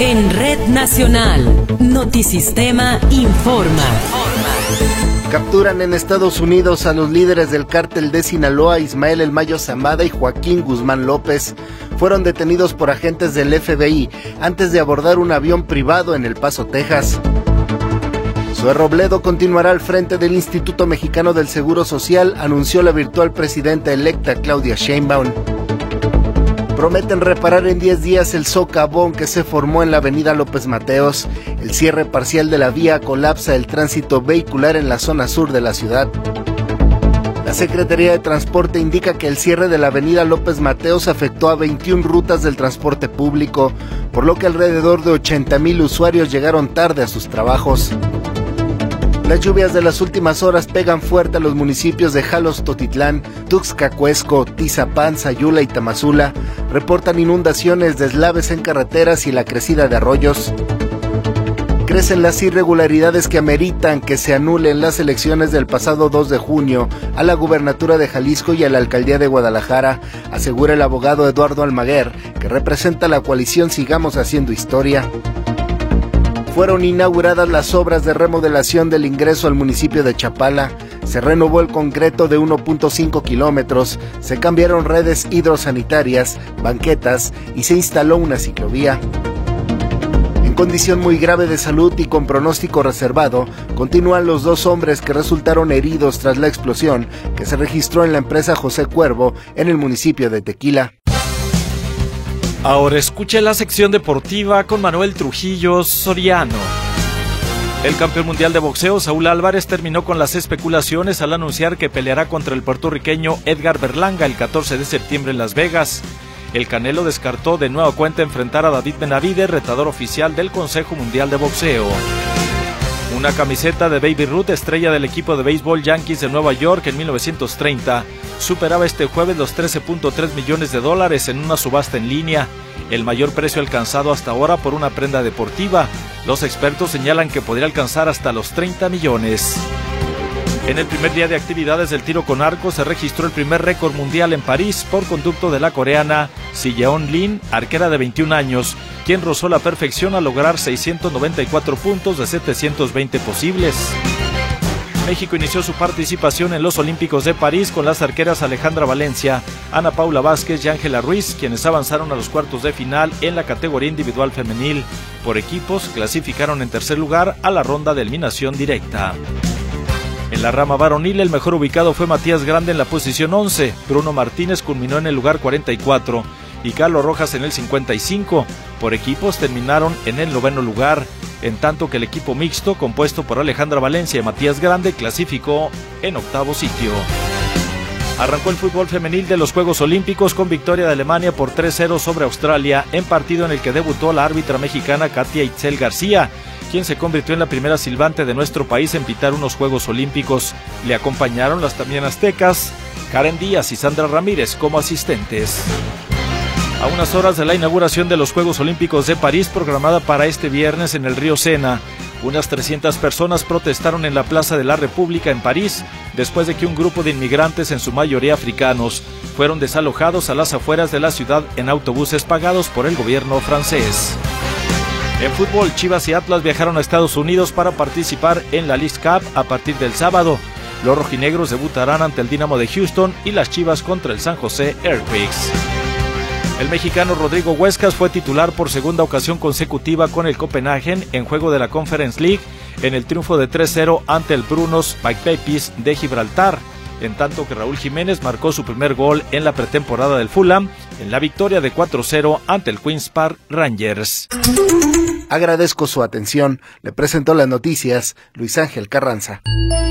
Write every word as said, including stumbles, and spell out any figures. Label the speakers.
Speaker 1: En Red Nacional, Notisistema informa.
Speaker 2: Capturan en Estados Unidos a los líderes del cártel de Sinaloa, Ismael El Mayo Zambada y Joaquín Guzmán López. Fueron detenidos por agentes del F B I antes de abordar un avión privado en El Paso, Texas. Zoe Robledo continuará al frente del Instituto Mexicano del Seguro Social, anunció la virtual presidenta electa Claudia Sheinbaum. Prometen reparar en diez días el socavón que se formó en la avenida López Mateos. El cierre parcial de la vía colapsa el tránsito vehicular en la zona sur de la ciudad. La Secretaría de Transporte indica que el cierre de la avenida López Mateos afectó a veintiuna rutas del transporte público, por lo que alrededor de ochenta mil usuarios llegaron tarde a sus trabajos. Las lluvias de las últimas horas pegan fuerte a los municipios de Jalos-Totitlán, Tuxtla-Cuesco, Tizapán, Sayula y Tamazula. Reportan inundaciones, deslaves en carreteras y la crecida de arroyos. Crecen las irregularidades que ameritan que se anulen las elecciones del pasado dos de junio a la gubernatura de Jalisco y a la alcaldía de Guadalajara, asegura el abogado Eduardo Almaguer, que representa la coalición Sigamos Haciendo Historia. Fueron inauguradas las obras de remodelación del ingreso al municipio de Chapala. Se renovó el concreto de uno punto cinco kilómetros, se cambiaron redes hidrosanitarias, banquetas y se instaló una ciclovía. En condición muy grave de salud y con pronóstico reservado, continúan los dos hombres que resultaron heridos tras la explosión que se registró en la empresa José Cuervo en el municipio de Tequila.
Speaker 3: Ahora escuche la sección deportiva con Manuel Trujillo Soriano. El campeón mundial de boxeo, Saúl Álvarez, terminó con las especulaciones al anunciar que peleará contra el puertorriqueño Edgar Berlanga el catorce de septiembre en Las Vegas. El Canelo descartó de nueva cuenta enfrentar a David Benavidez, retador oficial del Consejo Mundial de Boxeo. Una camiseta de Baby Ruth, estrella del equipo de béisbol Yankees de Nueva York en mil novecientos treinta, superaba este jueves los trece punto tres millones de dólares en una subasta en línea, el mayor precio alcanzado hasta ahora por una prenda deportiva. Los expertos señalan que podría alcanzar hasta los treinta millones. En el primer día de actividades del tiro con arco se registró el primer récord mundial en París por conducto de la coreana Si-yeon Lin, arquera de veintiún años, quien rozó la perfección al lograr seiscientos noventa y cuatro puntos de setecientos veinte posibles. México inició su participación en los Olímpicos de París con las arqueras Alejandra Valencia, Ana Paula Vázquez y Ángela Ruiz, quienes avanzaron a los cuartos de final en la categoría individual femenil. Por equipos, clasificaron en tercer lugar a la ronda de eliminación directa. En la rama varonil, el mejor ubicado fue Matías Grande en la posición once, Bruno Martínez culminó en el lugar cuarenta y cuatro y Carlos Rojas en el cincuenta y cinco. Por equipos terminaron en el noveno lugar, en tanto que el equipo mixto, compuesto por Alejandra Valencia y Matías Grande, clasificó en octavo sitio. Arrancó el fútbol femenil de los Juegos Olímpicos con victoria de Alemania por tres cero sobre Australia, en partido en el que debutó la árbitra mexicana Katia Itzel García, quien se convirtió en la primera silbante de nuestro país en pitar unos Juegos Olímpicos. Le acompañaron las también aztecas, Karen Díaz y Sandra Ramírez como asistentes. A unas horas de la inauguración de los Juegos Olímpicos de París, programada para este viernes en el río Sena, unas trescientas personas protestaron en la Plaza de la República en París, después de que un grupo de inmigrantes, en su mayoría africanos, fueron desalojados a las afueras de la ciudad en autobuses pagados por el gobierno francés. En fútbol, Chivas y Atlas viajaron a Estados Unidos para participar en la Leagues Cup a partir del sábado. Los rojinegros debutarán ante el Dinamo de Houston y las Chivas contra el San José Earthquakes. El mexicano Rodrigo Huescas fue titular por segunda ocasión consecutiva con el Copenhagen en juego de la Conference League en el triunfo de tres cero ante el Brunos Pipes de Gibraltar, en tanto que Raúl Jiménez marcó su primer gol en la pretemporada del Fulham en la victoria de cuatro cero ante el Queen's Park Rangers.
Speaker 2: Agradezco su atención. Le presentó las noticias Luis Ángel Carranza.